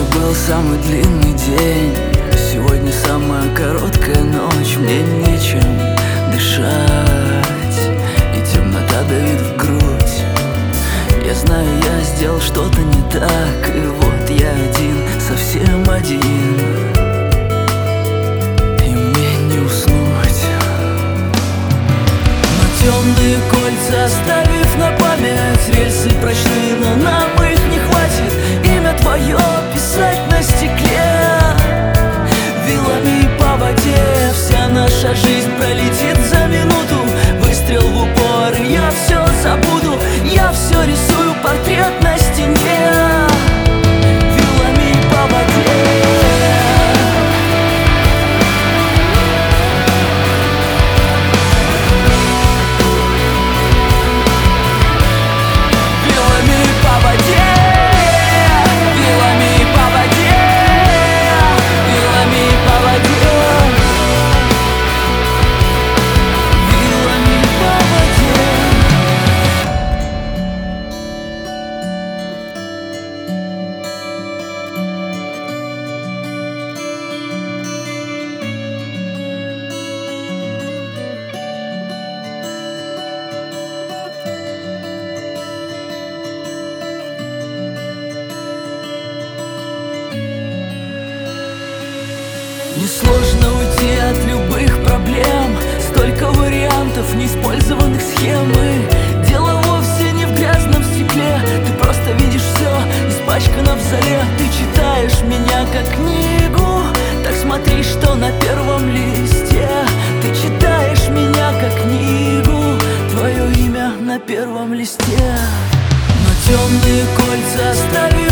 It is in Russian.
был самый длинный день, сегодня самая короткая ночь. Мне нечем дышать, и темнота давит в грудь. Я знаю, я сделал что-то не так, и вот я один, совсем один, и мне не уснуть. Но темные кольца оставив на память, рельсы прочны, но нам их не хватит. Имя твое писать на стекле, вилами по воде. Вся наша жизнь пролетит за минуту, выстрел в упор, и я все забуду. Я все рисую портрет на стене, вилами по воде. Несложно уйти от любых проблем, столько вариантов неиспользованных схем. И дело вовсе не в грязном стекле, ты просто видишь все испачкано в зале. Ты читаешь меня как книгу, так смотри, что на первом листе. Ты читаешь меня как книгу, твое имя на первом листе. Но темные кольца оставили